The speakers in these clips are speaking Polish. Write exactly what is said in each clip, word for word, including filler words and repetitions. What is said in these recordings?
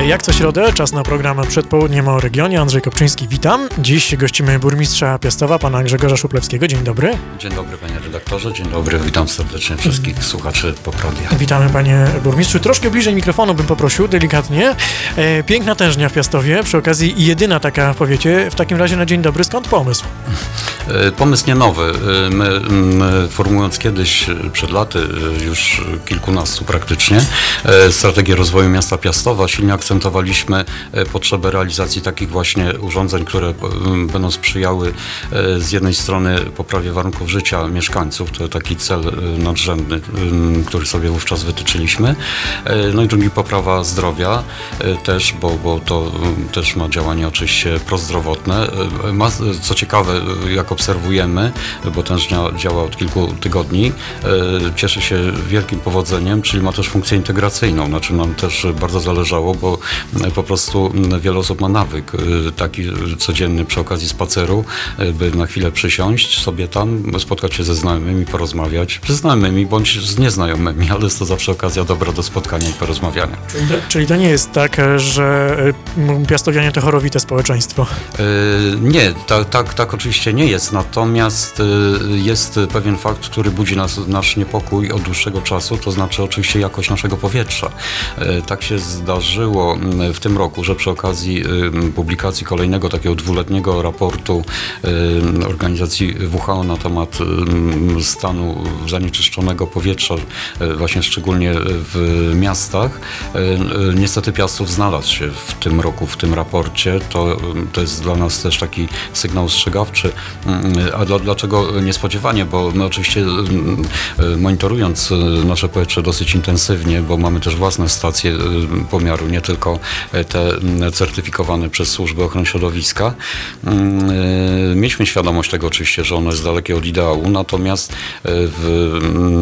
Jak co środę, czas na program Przed Południem o regionie. Andrzej Kopczyński, witam. Dziś gościmy burmistrza Piastowa, pana Grzegorza Szuplewskiego. Dzień dobry. Dzień dobry, panie redaktorze. Dzień dobry, witam serdecznie wszystkich słuchaczy Popradia. Witamy, panie burmistrzu. Troszkę bliżej mikrofonu bym poprosił, delikatnie. E, piękna tężnia w Piastowie, przy okazji jedyna taka w powiecie. W takim razie na dzień dobry, skąd pomysł? E, pomysł nie nowy. E, my, my formułując kiedyś, przed laty, już kilkunastu praktycznie, e, strategię rozwoju miasta Piastowa, silnie akcentowaliśmy potrzebę realizacji takich właśnie urządzeń, które będą sprzyjały z jednej strony poprawie warunków życia mieszkańców, to taki cel nadrzędny, który sobie wówczas wytyczyliśmy, no i drugi poprawa zdrowia też, bo, bo to też ma działanie oczywiście prozdrowotne. Ma, co ciekawe, jak obserwujemy, bo tężnia działa od kilku tygodni, cieszy się wielkim powodzeniem, czyli ma też funkcję integracyjną, na czym nam też bardzo zależało, bo po prostu wiele osób ma nawyk taki codzienny przy okazji spaceru, by na chwilę przysiąść sobie tam, spotkać się ze znajomymi, porozmawiać, ze znajomymi bądź z nieznajomymi, ale jest to zawsze okazja dobra do spotkania i porozmawiania. Czyli to, czyli to nie jest tak, że piastowianie to chorowite społeczeństwo? Yy, nie, tak, tak, tak oczywiście nie jest, natomiast yy, jest pewien fakt, który budzi nas, nasz niepokój od dłuższego czasu, to znaczy oczywiście jakość naszego powietrza. Yy, tak się zdarzyło w tym roku, że przy okazji y, publikacji kolejnego takiego dwuletniego raportu y, organizacji W H O na temat y, stanu zanieczyszczonego powietrza, y, właśnie szczególnie w miastach, y, y, niestety Piastów znalazł się w tym roku, w tym raporcie. To, y, to jest dla nas też taki sygnał ostrzegawczy. Y, a dla, dlaczego niespodziewanie? Bo my oczywiście y, y, monitorując y, nasze powietrze dosyć intensywnie, bo mamy też własne stacje y, pomiaru, nie tylko te certyfikowane przez Służbę Ochrony Środowiska. Mieliśmy świadomość tego oczywiście, że ono jest dalekie od ideału, natomiast w,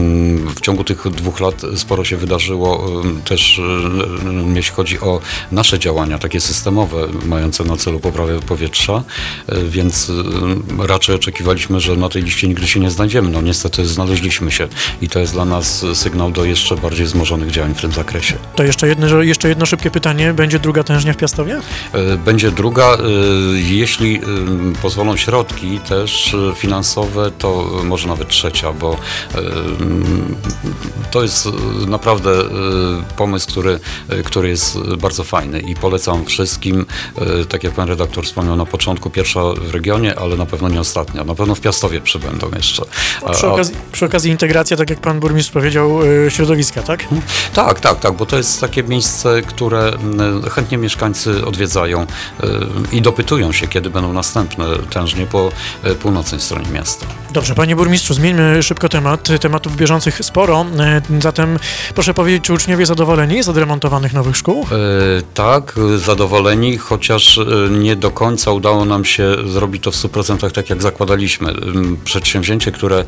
w ciągu tych dwóch lat sporo się wydarzyło też, jeśli chodzi o nasze działania, takie systemowe, mające na celu poprawę powietrza, więc raczej oczekiwaliśmy, że na tej liście nigdy się nie znajdziemy. No niestety znaleźliśmy się i to jest dla nas sygnał do jeszcze bardziej wzmożonych działań w tym zakresie. To jeszcze jedno, jeszcze jedno szybkie pytanie. Będzie druga tężnia w Piastowie? Będzie druga. Jeśli pozwolą środki też finansowe, to może nawet trzecia, bo to jest naprawdę pomysł, który, który jest bardzo fajny i polecam wszystkim. Tak jak pan redaktor wspomniał na początku, pierwsza w regionie, ale na pewno nie ostatnia. Na pewno w Piastowie przybędą jeszcze. A, przy, okazji, przy okazji integracja, tak jak pan burmistrz powiedział, środowiska, tak? Tak, tak, tak, bo to jest takie miejsce, które chętnie mieszkańcy odwiedzają i dopytują się, kiedy będą następne tężnie po północnej stronie miasta. Dobrze, panie burmistrzu, zmieńmy szybko temat. Tematów bieżących sporo. Zatem proszę powiedzieć, czy uczniowie zadowoleni z odremontowanych nowych szkół? E, tak, zadowoleni, chociaż nie do końca udało nam się zrobić to w stu procentach tak, jak zakładaliśmy. Przedsięwzięcie, które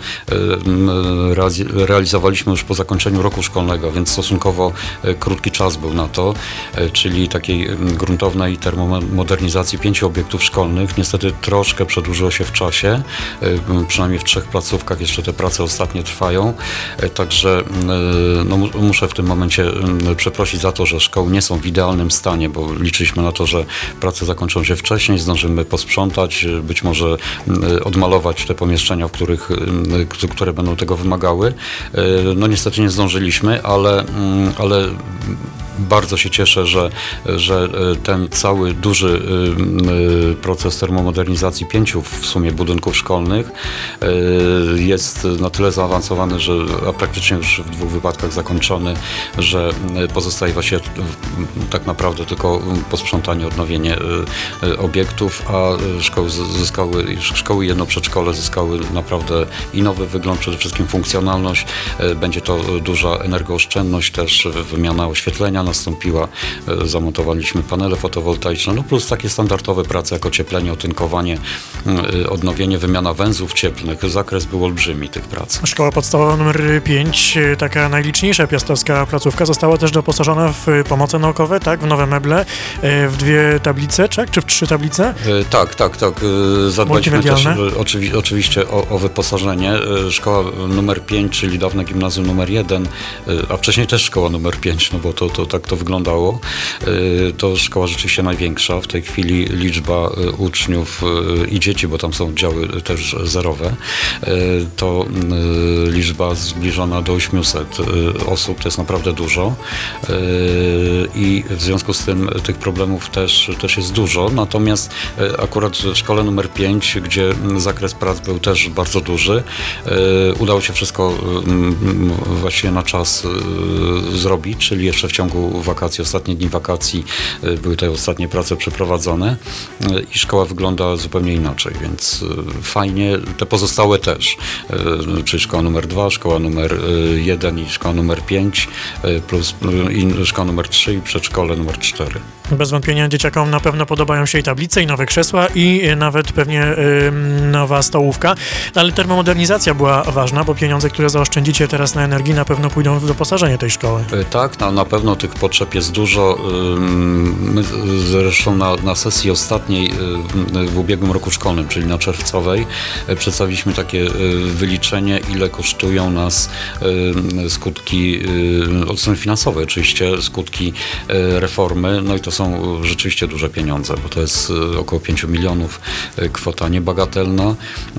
realizowaliśmy już po zakończeniu roku szkolnego, więc stosunkowo krótki czas był na to, czyli takiej gruntownej termomodernizacji pięciu obiektów szkolnych. Niestety troszkę przedłużyło się w czasie, przynajmniej w trzech placówkach jeszcze te prace ostatnie trwają, także no, muszę w tym momencie przeprosić za to, że szkoły nie są w idealnym stanie, bo liczyliśmy na to, że prace zakończą się wcześniej, zdążymy posprzątać, być może odmalować te pomieszczenia, w których, które będą tego wymagały. No niestety nie zdążyliśmy, ale, ale bardzo się cieszę, że, że ten cały duży proces termomodernizacji pięciu w sumie budynków szkolnych jest na tyle zaawansowany, że a praktycznie już w dwóch wypadkach zakończony, że pozostaje właśnie tak naprawdę tylko posprzątanie, odnowienie obiektów, a szkoły zyskały, szkoły i jedno przedszkole zyskały naprawdę i nowy wygląd, przede wszystkim funkcjonalność. Będzie to duża energooszczędność, też wymiana oświetlenia nastąpiła, zamontowaliśmy panele fotowoltaiczne, no plus takie standardowe prace jak ocieplenie, otynkowanie, odnowienie, wymiana węzłów cieplnych. Zakres był olbrzymi tych prac. Szkoła podstawowa numer pięć, taka najliczniejsza piastowska placówka, została też doposażona w pomoce naukowe, tak, w nowe meble, w dwie tablice, tak, czy w trzy tablice? Tak, tak, tak. Zadbaliśmy też oczywi- oczywiście o, o wyposażenie. Szkoła numer pięć, czyli dawne gimnazjum numer jeden, a wcześniej też szkoła numer pięć, no bo to, to, to tak to wyglądało. To szkoła rzeczywiście największa. W tej chwili liczba uczniów i dzieci, bo tam są oddziały też zerowe, to liczba zbliżona do ośmiuset osób, to jest naprawdę dużo i w związku z tym tych problemów też, też jest dużo, natomiast akurat w szkole numer pięć, gdzie zakres prac był też bardzo duży, udało się wszystko właściwie na czas zrobić, czyli jeszcze w ciągu wakacji, ostatnie dni wakacji były te ostatnie prace przeprowadzone i szkoła wygląda zupełnie inaczej, więc fajnie, te pozostałe też, czyli szkoła numer dwa, szkoła numer jeden i szkoła numer pięć, plus i szkoła numer trzy i przedszkole numer cztery. Bez wątpienia dzieciakom na pewno podobają się i tablice, i nowe krzesła, i nawet pewnie y, nowa stołówka, ale termomodernizacja była ważna, bo pieniądze, które zaoszczędzicie teraz na energii, na pewno pójdą w doposażenie tej szkoły. Tak, na, na pewno tych potrzeb jest dużo. My zresztą na, na sesji ostatniej w ubiegłym roku szkolnym, czyli na czerwcowej, przedstawiliśmy takie wyliczenie, ile kosztują nas skutki, od strony finansowej oczywiście, skutki reformy, no i to są rzeczywiście duże pieniądze, bo to jest około pięć milionów, kwota niebagatelna.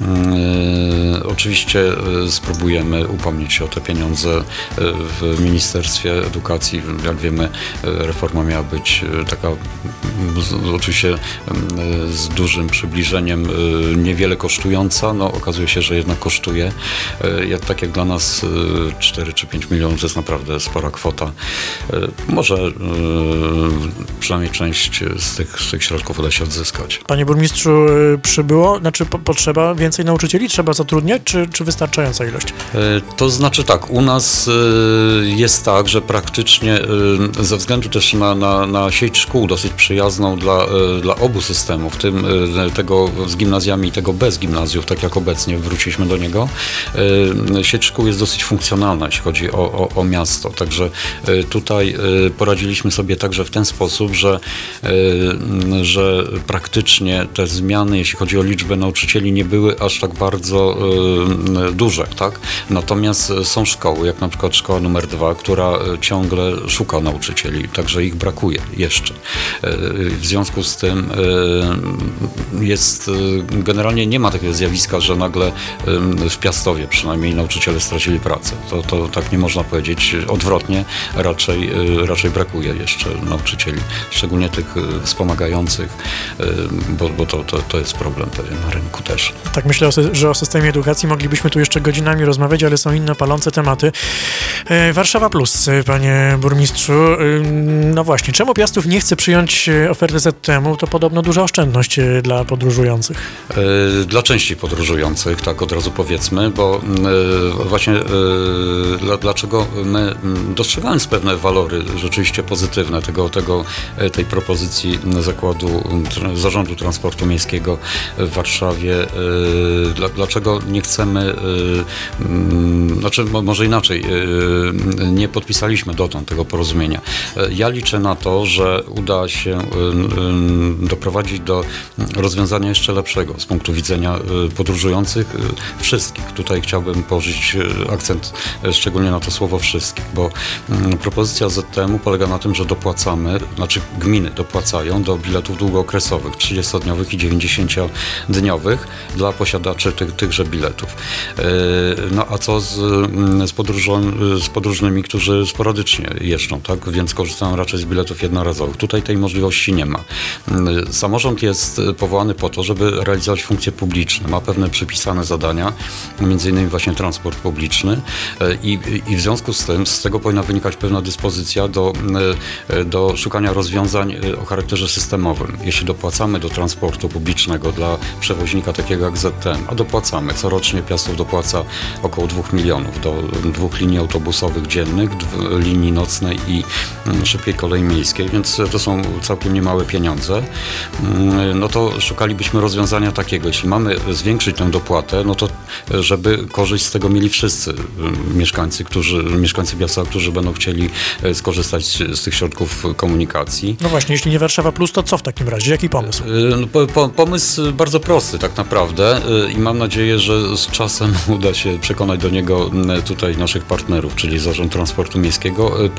Oczywiście spróbujemy upomnieć się o te pieniądze w Ministerstwie Edukacji. Jak wiemy, reforma miała być taka oczywiście z dużym przybliżeniem, niewiele kosztująca, no okazuje się, że jednak kosztuje. Tak jak dla nas cztery czy pięć milionów to jest naprawdę spora kwota. Może przynajmniej część z tych, z tych środków uda się odzyskać. Panie burmistrzu, przybyło, znaczy po, potrzeba więcej nauczycieli? Trzeba zatrudniać, czy, czy wystarczająca ilość? To znaczy tak, u nas jest tak, że praktycznie ze względu też na, na, na sieć szkół dosyć przyjazną dla, dla obu systemów, w tym tego z gimnazjami i tego bez gimnazjów, tak jak obecnie wróciliśmy do niego, sieć szkół jest dosyć funkcjonalna, jeśli chodzi o, o, o miasto. Także tutaj poradziliśmy sobie także w ten sposób, że, że praktycznie te zmiany, jeśli chodzi o liczbę nauczycieli, nie były aż tak bardzo duże, tak? Natomiast są szkoły, jak na przykład szkoła numer dwa, która ciągle szuka nauczycieli, także ich brakuje jeszcze. W związku z tym jest, generalnie nie ma takiego zjawiska, że nagle w Piastowie przynajmniej nauczyciele stracili pracę. To, to tak nie można powiedzieć. Odwrotnie, raczej, raczej brakuje jeszcze nauczycieli, szczególnie tych wspomagających, bo, bo to, to, to jest problem pewien na rynku też. Tak myślę, że o systemie edukacji moglibyśmy tu jeszcze godzinami rozmawiać, ale są inne palące tematy. Warszawa Plus, panie burmistrzu. No właśnie, czemu Piastów nie chce przyjąć oferty Z T M u? To podobno duża oszczędność dla podróżujących. Dla części podróżujących, tak od razu powiedzmy, bo właśnie dlaczego my, dostrzegając pewne walory rzeczywiście pozytywne tego, tego, tej propozycji zakładu Zarządu Transportu Miejskiego w Warszawie, dlaczego nie chcemy, znaczy może inaczej, nie podpisaliśmy dotąd tego porozumienia. Ja liczę na to, że uda się doprowadzić do rozwiązania jeszcze lepszego z punktu widzenia podróżujących wszystkich. Tutaj chciałbym położyć akcent szczególnie na to słowo wszystkich, bo propozycja Z T M u polega na tym, że dopłacamy, znaczy gminy dopłacają do biletów długookresowych, trzydziestodniowych i dziewięćdziesięciodniowych dla posiadaczy tych, tychże biletów. No a co z, z, podróżą, z podróżnymi, którzy sporadycznie jeżdżą, tak? Więc korzystają raczej z biletów jednorazowych. Tutaj tej możliwości nie ma. Samorząd jest powołany po to, żeby realizować funkcje publiczne. Ma pewne przypisane zadania, między innymi właśnie transport publiczny i, i w związku z tym z tego powinna wynikać pewna dyspozycja do, do szukania rozwiązań o charakterze systemowym. Jeśli dopłacamy do transportu publicznego dla przewoźnika takiego jak Z T M, a dopłacamy, corocznie Piastów dopłaca około dwóch milionów do dwóch linii autobusowych dziennych, linii nocnej i szybkiej kolei miejskiej, więc to są całkiem niemałe pieniądze. No to szukalibyśmy rozwiązania takiego. Jeśli mamy zwiększyć tę dopłatę, no to żeby korzyść z tego mieli wszyscy mieszkańcy, którzy, mieszkańcy Piastowa, którzy będą chcieli skorzystać z tych środków komunikacji. No właśnie, jeśli nie Warszawa Plus, to co w takim razie? Jaki pomysł? No, po, po, pomysł bardzo prosty tak naprawdę i mam nadzieję, że z czasem uda się przekonać do niego tutaj naszych partnerów, czyli Zarząd Transportu Miejskiego. Pomysł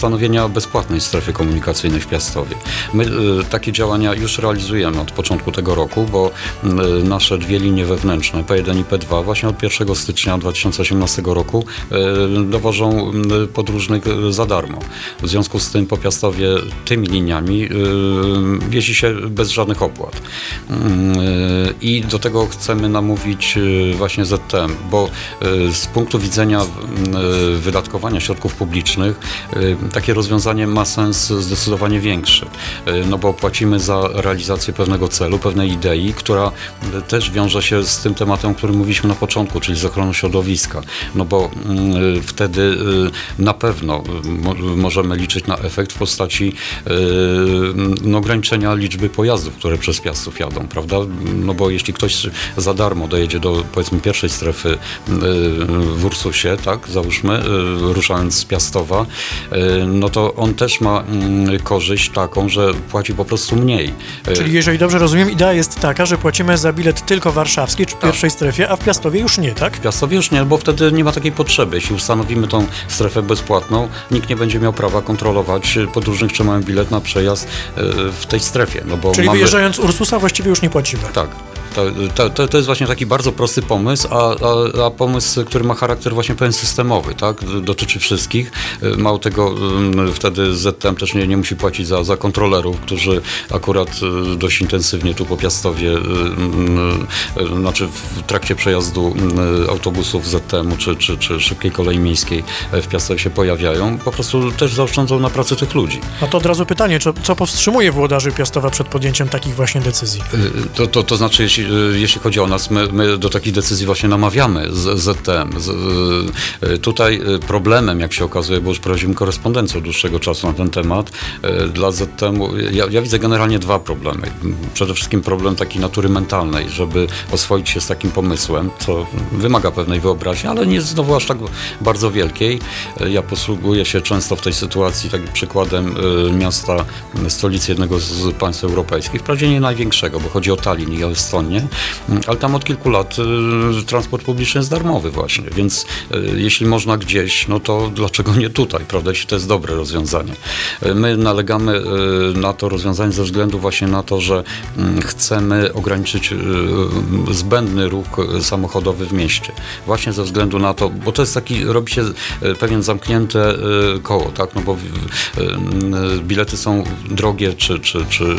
ustanowienia bezpłatnej strefy komunikacyjnej w Piastowie. My y, takie działania już realizujemy od początku tego roku, bo y, nasze dwie linie wewnętrzne, P jeden i P dwa, właśnie od pierwszego stycznia dwa tysiące osiemnastego roku y, dowożą y, podróżnych y, za darmo. W związku z tym po Piastowie tymi liniami y, jeździ się bez żadnych opłat. Y, I do tego chcemy namówić y, właśnie Z T M, bo y, z punktu widzenia y, wydatkowania środków publicznych y, takie rozwiązanie ma sens zdecydowanie większy, y, no bo płacimy za realizację pewnego celu, pewnej idei, która y, też wiąże się z tym tematem, o którym mówiliśmy na początku, czyli z ochroną środowiska, no bo y, wtedy y, na pewno y, mo, możemy liczyć na efekt w postaci y, no, ograniczenia liczby pojazdów, które przez Piastów jadą, prawda? No bo jeśli ktoś za darmo dojedzie do, powiedzmy, pierwszej strefy y, w Ursusie, tak, załóżmy, y, ruszając z Piastowa, y, no to on też ma y, korzyść taką, że płaci po prostu mniej. Czyli jeżeli dobrze rozumiem, idea jest taka, że płacimy za bilet tylko warszawski, czy w pierwszej strefie, a w Piastowie już nie, tak? W Piastowie już nie, bo wtedy nie ma takiej potrzeby. Jeśli ustanowimy tą strefę bezpłatną, nikt nie będzie miał prawa kontrolować podróżnych, czy mają bilet na przejazd y, w tej strefie. No bo Czyli mamy... wyjeżdżając z Ursusa właściwie już nie płacimy. Tak. To, to, to jest właśnie taki bardzo prosty pomysł, a, a, a pomysł, który ma charakter właśnie pewien systemowy, tak? Dotyczy wszystkich. Mało tego, wtedy Z T M też nie, nie musi płacić za, za kontrolerów, którzy akurat dość intensywnie tu po Piastowie, znaczy w trakcie przejazdu autobusów Z T M-u czy, czy, czy szybkiej kolei miejskiej w Piastowie się pojawiają, po prostu też zaoszczędzą na pracy tych ludzi. No to od razu pytanie, co, co powstrzymuje włodarzy Piastowa przed podjęciem takich właśnie decyzji? To, to, to znaczy, jeśli Jeśli chodzi o nas, my, my do takich decyzji właśnie namawiamy z Z T M. Z, y, tutaj problemem, jak się okazuje, bo już prowadzimy korespondencję od dłuższego czasu na ten temat, y, dla Z T M-u, ja, ja widzę generalnie dwa problemy. Przede wszystkim problem takiej natury mentalnej, żeby oswoić się z takim pomysłem, co wymaga pewnej wyobraźni, ale nie jest znowu aż tak bardzo wielkiej. Y, ja posługuję się często w tej sytuacji takim przykładem y, miasta, stolicy jednego z państw europejskich, wprawdzie nie największego, bo chodzi o Tallin i o Estonię, ale tam od kilku lat y, transport publiczny jest darmowy właśnie, więc y, jeśli można gdzieś, no to dlaczego nie tutaj, prawda, jeśli to jest dobre rozwiązanie. Y, my nalegamy y, na to rozwiązanie ze względu właśnie na to, że y, chcemy ograniczyć y, zbędny ruch samochodowy w mieście. Właśnie ze względu na to, bo to jest taki, robi się y, pewien zamknięte y, koło, tak, no bo y, y, bilety są drogie, czy, czy, czy y,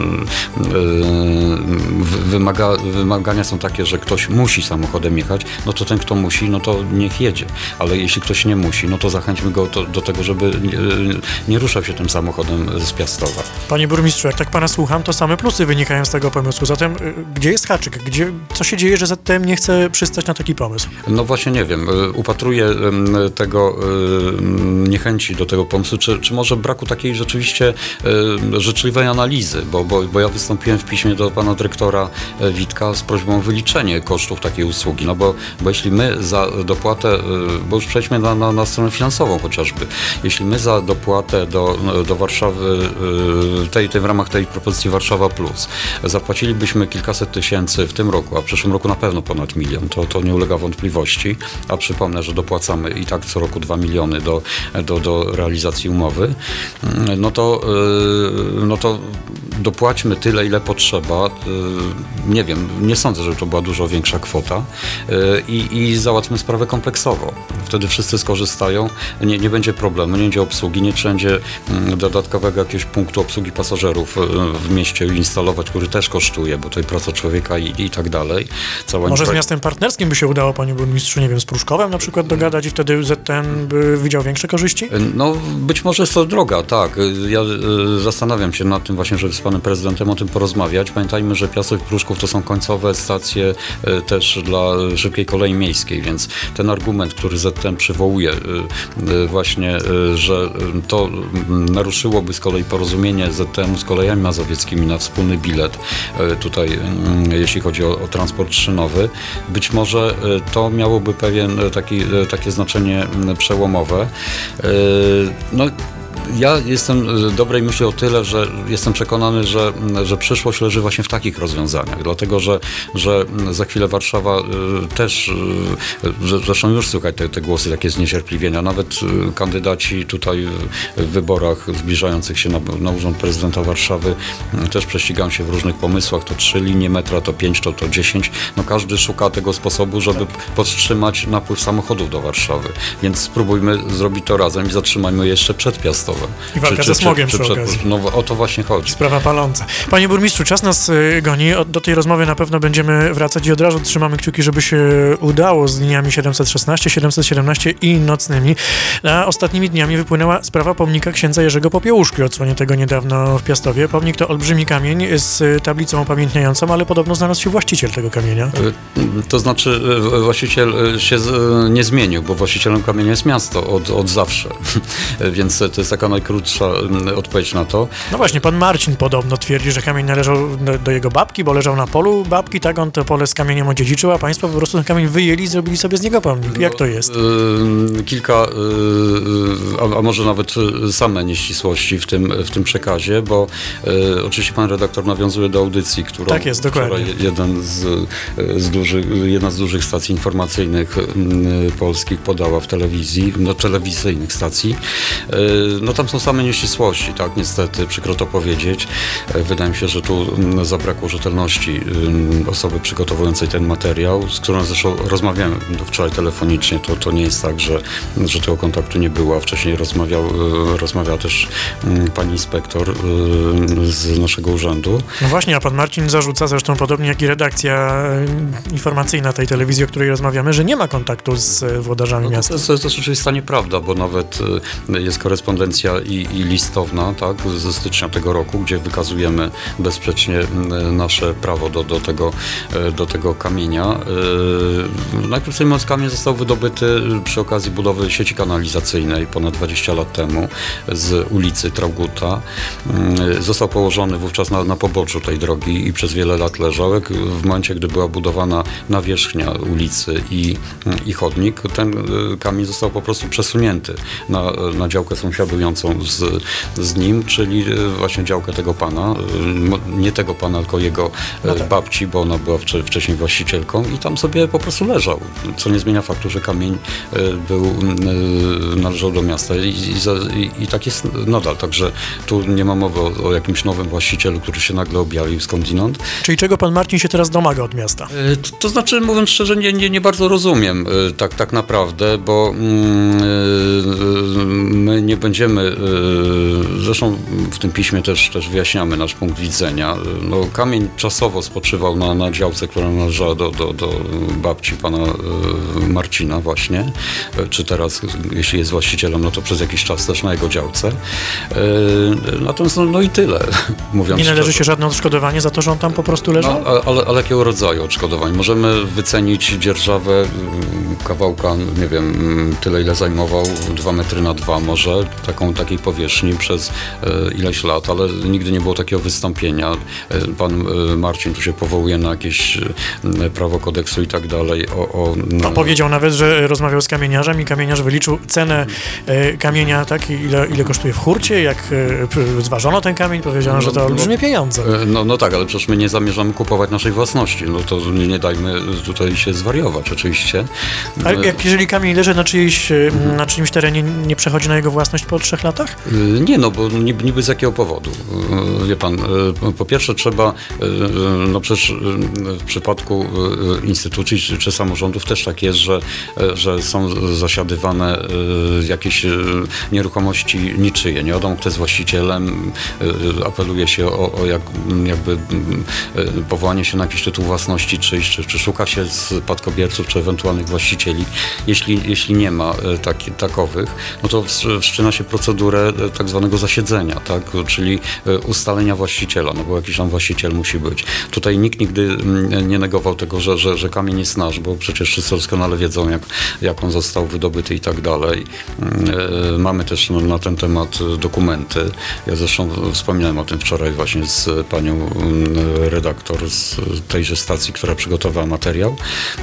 y, wymaga wymagania są takie, że ktoś musi samochodem jechać, no to ten, kto musi, no to niech jedzie. Ale jeśli ktoś nie musi, no to zachęćmy go to, do tego, żeby nie, nie ruszał się tym samochodem z Piastowa. Panie burmistrzu, jak tak pana słucham, to same plusy wynikają z tego pomysłu. Zatem gdzie jest haczyk? Gdzie, co się dzieje, że Z T M nie chce przystać na taki pomysł? No właśnie nie wiem. Upatruję tego niechęci do tego pomysłu, czy, czy może braku takiej rzeczywiście życzliwej analizy, bo, bo, bo ja wystąpiłem w piśmie do pana dyrektora Witka z prośbą o wyliczenie kosztów takiej usługi, no bo, bo jeśli my za dopłatę, bo już przejdźmy na, na, na stronę finansową chociażby, jeśli my za dopłatę do, do Warszawy, tej, tej w ramach tej propozycji Warszawa Plus, zapłacilibyśmy kilkaset tysięcy w tym roku, a w przyszłym roku na pewno ponad milion, to, to nie ulega wątpliwości, a przypomnę, że dopłacamy i tak co roku dwa miliony do, do, do realizacji umowy, no to, no to dopłaćmy tyle, ile potrzeba. Nie wiem, nie sądzę, że to była dużo większa kwota i, i załatwmy sprawę kompleksowo. Wtedy wszyscy skorzystają, nie, nie będzie problemu, nie będzie obsługi, nie będzie dodatkowego jakiegoś punktu obsługi pasażerów w mieście instalować, który też kosztuje, bo to jest praca człowieka i, i tak dalej. Cała Może infra... z miastem partnerskim by się udało, panie burmistrzu, nie wiem, z Pruszkowem na przykład dogadać i wtedy Z T M by widział większe korzyści? No, być może jest to droga, tak. Ja y, zastanawiam się nad tym właśnie, żeby z panem prezydentem o tym porozmawiać. Pamiętajmy, że Piastów i Pruszków to są końcowe stacje y, też dla szybkiej kolei miejskiej, więc ten argument, który Z T M przywołuje, y, y, właśnie, y, że to y, naruszyłoby z kolei porozumienie Z T M z kolejami mazowieckimi na wspólny bilet, y, tutaj y, jeśli chodzi o, o transport szynowy, być może y, to miałoby pewien y, taki, y, takie znaczenie y, przełomowe. Y, no, Ja jestem dobrej myśli o tyle, że jestem przekonany, że, że przyszłość leży właśnie w takich rozwiązaniach, dlatego że, że za chwilę Warszawa też, zresztą już słychać te, te głosy takie zniecierpliwienia, nawet kandydaci tutaj w wyborach zbliżających się na, na urząd prezydenta Warszawy też prześcigają się w różnych pomysłach, to trzy linie metra, to pięć, to, to dziesięć, no każdy szuka tego sposobu, żeby powstrzymać napływ samochodów do Warszawy, więc spróbujmy zrobić to razem i zatrzymajmy jeszcze przed Piastowem. I walka ze smogiem przy przed, okazji. No o to właśnie chodzi. Sprawa paląca. Panie burmistrzu, czas nas y, goni. O, do tej rozmowy na pewno będziemy wracać i od razu trzymamy kciuki, żeby się udało z liniami siedemset szesnaście, siedemset siedemnaście i nocnymi. A ostatnimi dniami wypłynęła sprawa pomnika księdza Jerzego Popiełuszki. Odsłonię tego niedawno w Piastowie. Pomnik to olbrzymi kamień z tablicą upamiętniającą, ale podobno znalazł się właściciel tego kamienia. To znaczy właściciel się nie zmienił, bo właścicielem kamienia jest miasto od, od zawsze. Więc to jest taka najkrótsza odpowiedź na to. No właśnie, pan Marcin podobno twierdzi, że kamień należał do, do jego babki, bo leżał na polu babki, tak, on to pole z kamieniem odziedziczył, a państwo po prostu ten kamień wyjęli i zrobili sobie z niego pomnik. Jak to jest? No, kilka, a, a może nawet same nieścisłości w tym, w tym przekazie, bo e, oczywiście pan redaktor nawiązuje do audycji, którą tak jest, dokładnie. jeden z, z dużych, jedna z dużych stacji informacyjnych m, polskich podała w telewizji, no telewizyjnych stacji. E, no tam są same nieścisłości, tak, niestety, przykro to powiedzieć. E, wydaje mi się, że tu m, zabrakło rzetelności m, osoby przygotowującej ten materiał, z którą zresztą rozmawiałem do wczoraj telefonicznie. To, to nie jest tak, że, że tego kontaktu nie było, a wcześniej rozmawiał, e, rozmawiała też m, pani inspektor e, z naszego urzędu. No właśnie, a pan Marcin zarzuca, zresztą podobnie jak i redakcja informacyjna tej telewizji, o której rozmawiamy, że nie ma kontaktu z włodarzami no to, miasta. To, to jest oczywiście nieprawda, bo nawet jest korespondencja i, i listowna, tak, ze stycznia tego roku, gdzie wykazujemy bezsprzecznie nasze prawo do, do, tego, do tego kamienia. Najkrócej mówiąc, kamień został wydobyty przy okazji budowy sieci kanalizacyjnej ponad dwadzieścia lat temu z ulicy Trauguta. Został położony wówczas na, na poboczu tej drogi i przez wiele lat leżał. W momencie, gdy była budowana nawierzchnia ulicy i, i chodnik, ten kamień został po prostu przesunięty na, na działkę sąsiadującą z, z nim, czyli właśnie działkę tego pana, nie tego pana, tylko jego no tak. babci, bo ona była wcze, wcześniej właścicielką i tam sobie po prostu leżał, co nie zmienia faktu, że kamień był, należał do miasta i, i, i, i tak jest nadal, także tu nie ma mowy o, o jakimś nowym właścicielu, który się nagle objawił skądinąd. Czyli czego pan Marcin się teraz domaga od miasta? To, to znaczy, mówiąc szczerze, nie, nie, nie bardzo rozumiem tak, tak naprawdę, bo mm, my nie będziemy, zresztą w tym piśmie też, też wyjaśniamy nasz punkt widzenia. No, kamień czasowo spoczywał na, na działce, która należała do, do, do babci pana Marcina właśnie, czy teraz, jeśli jest właścicielem, no to przez jakiś czas też na jego działce. Natomiast no, no i tyle, mówiąc Nie należy szczerze. się żadne odszkodowanie za to, że on tam po prostu leżał? No, ale, ale jakiego rodzaju odszkodowań? Możemy wycenić dzierżawę kawałka, nie wiem, tyle ile zajmował, dwa metry na dwa może, taką, takiej powierzchni przez e, ileś lat, ale nigdy nie było takiego wystąpienia. E, pan e, Marcin tu się powołuje na jakieś e, prawo kodeksu i tak dalej. O, o, no, powiedział nawet, że rozmawiał z kamieniarzem i kamieniarz wyliczył cenę e, kamienia, tak, ile, ile kosztuje w hurcie, jak e, zważono ten kamień, powiedziano, no, że to olbrzymie no, pieniądze. No, no tak, ale przecież my nie zamierzamy kupować naszej własności, no to nie, nie dajmy tutaj się zwariować oczywiście. A jak, jeżeli kamień leży na, czyjś, na czyimś terenie, nie przechodzi na jego własność po trzech latach? Nie, no bo niby, niby z jakiego powodu? Wie pan, po pierwsze trzeba, no przecież w przypadku instytucji czy, czy samorządów też tak jest, że, że są zasiadywane jakieś nieruchomości niczyje. Nie wiadomo, kto jest właścicielem, apeluje się o, o jak, jakby powołanie się na jakiś tytuł własności czyjś, czy, czy szuka się spadkobierców, czy ewentualnych właścicieli. Jeśli, jeśli nie ma taki, takowych, no to wszczyna się procedurę tak zwanego zasiedzenia, tak? Czyli ustalenia właściciela, no bo jakiś tam właściciel musi być. Tutaj nikt nigdy nie negował tego, że, że, że kamień jest nasz, bo przecież wszyscy doskonale wiedzą, jak, jak on został wydobyty i tak dalej. Mamy też no, na ten temat dokumenty. Ja zresztą wspominałem o tym wczoraj właśnie z panią redaktor z tejże stacji, która przygotowała materiał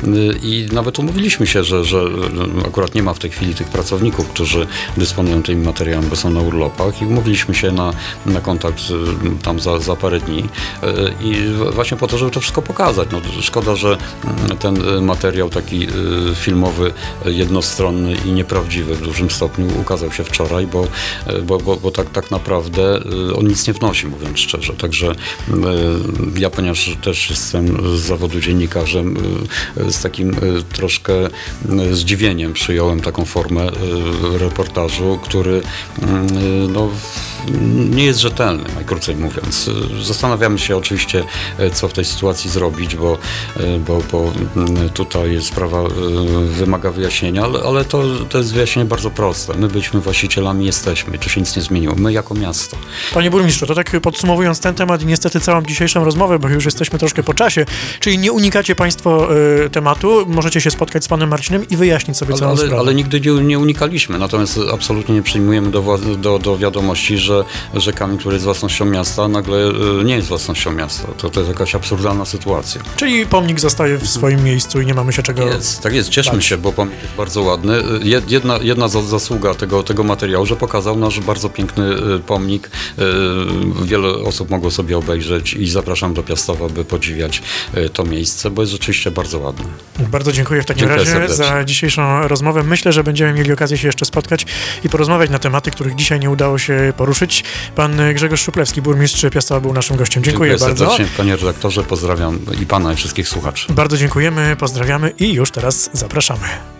i nawet umówiliśmy się, że, że akurat nie ma w tej chwili tych pracowników, którzy dysponują tymi materiałami rozmawiamy, bo są na urlopach i umówiliśmy się na, na kontakt y, tam za, za parę dni y, i właśnie po to, żeby to wszystko pokazać. No, szkoda, że y, ten materiał taki y, filmowy, y, jednostronny i nieprawdziwy w dużym stopniu ukazał się wczoraj, bo, y, bo, bo, bo tak, tak naprawdę y, on nic nie wnosi, mówiąc szczerze. Także y, ja, ponieważ też jestem z zawodu dziennikarzem, y, z takim y, troszkę y, zdziwieniem przyjąłem taką formę y, reportażu, który y, no, nie jest rzetelny, najkrócej mówiąc. Zastanawiamy się oczywiście, co w tej sytuacji zrobić, bo, bo, bo tutaj sprawa wymaga wyjaśnienia, ale, ale to, to jest wyjaśnienie bardzo proste. My byliśmy właścicielami, jesteśmy, tu się nic nie zmieniło. My jako miasto. Panie burmistrzu, to tak podsumowując ten temat i niestety całą dzisiejszą rozmowę, bo już jesteśmy troszkę po czasie, czyli nie unikacie państwo y, tematu, możecie się spotkać z panem Marcinem i wyjaśnić sobie ale, całą ale, sprawę. ale nigdy nie, nie unikaliśmy, natomiast absolutnie nie przyjmujemy do, wła- do, do wiadomości, że, że kamień, który jest własnością miasta, nagle y, nie jest własnością miasta. To, to jest jakaś absurdalna sytuacja. Czyli pomnik zostaje w swoim miejscu i nie mamy się czego... Jest, tak jest, cieszmy dać. się, bo pomnik jest bardzo ładny. Jed- Jedna, jedna za- zasługa tego, tego materiału, że pokazał nasz bardzo piękny y, pomnik. Y, Wiele osób mogło sobie obejrzeć i zapraszam do Piastowa, by podziwiać y, to miejsce, bo jest rzeczywiście bardzo ładne. Bardzo dziękuję w takim Dziękuję razie serdecznie. za dzisiejszą rozmowę. Myślę, że będziemy mieli okazję się jeszcze spotkać i porozmawiać na tematy, których dzisiaj nie udało się poruszyć. Pan Grzegorz Szuplewski, burmistrz Piastowa, był naszym gościem. Dziękuję, Dziękuję bardzo. serdecznie, panie redaktorze, pozdrawiam i pana i wszystkich słuchaczy. Bardzo dziękujemy, pozdrawiamy i już teraz zapraszamy.